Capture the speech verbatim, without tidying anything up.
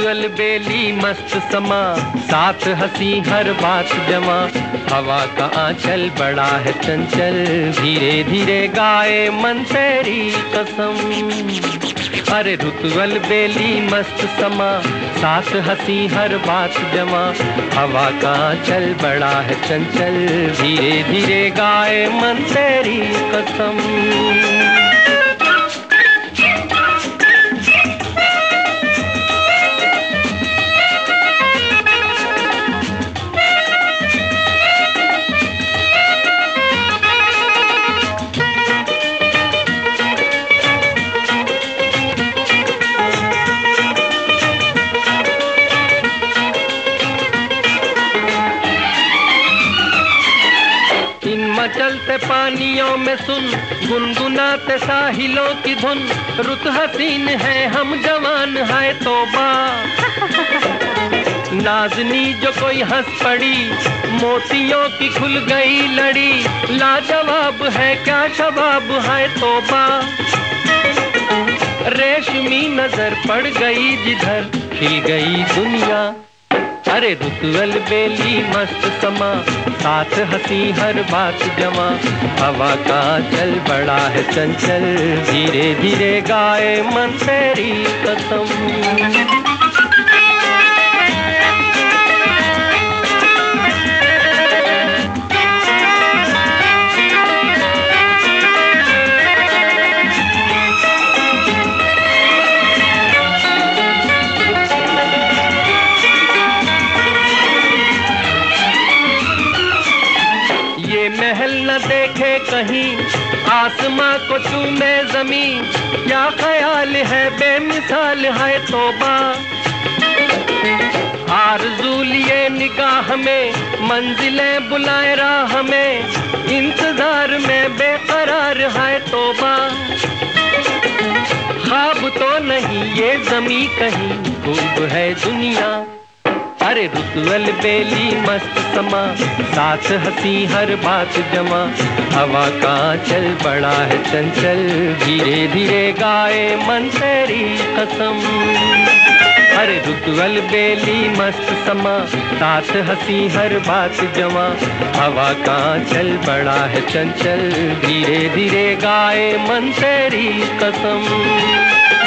अलबेली मस्त समा, साथ हंसी हर बात जमा। हवा का आंचल बड़ा है चंचल, धीरे धीरे गाए मन तेरी कसम। अरे रुत अलबेली मस्त समा, साथ हंसी हर बात जमा। हवा का आंचल बड़ा है चंचल, धीरे धीरे गाए मन तेरी कसम। मचलते पानियों में सुन, गुनगुनाते साहिलों की धुन। रुत हसीन है हम जवान है तौबा, नाजनी जो कोई हंस पड़ी, मोतियों की खुल गई लड़ी। लाजवाब है क्या शबाब है तौबा, रेशमी नजर पड़ गई जिधर खिल गई दुनिया। अरे रुत अलबेली मस्त समा, साथ हंसी हर बात जमा। हवा का चल बड़ा है चंचल, धीरे धीरे गाए मन तेरी कसम। महल न देखे कहीं, आसमां को चूमे जमीन। क्या ख्याल है बेमिसाल है तौबा, आरज़ू लिए निगाह में मंजिलें बुलाए राह में। इंतजार में बेकरार है तौबा, ख्वाब तो नहीं ये ज़मीं कहीं खूब है दुनिया। अरे रुत अलबेली मस्त समा, साथ हंसी हर बात जमा। हवा का चल बड़ा है चंचल, धीरे धीरे गाए मन तेरी कसम। अरे रुत अलबेली मस्त समा, साथ हंसी हर बात जमा। हवा का चल बड़ा है चंचल, धीरे धीरे गाए मन तेरी कसम।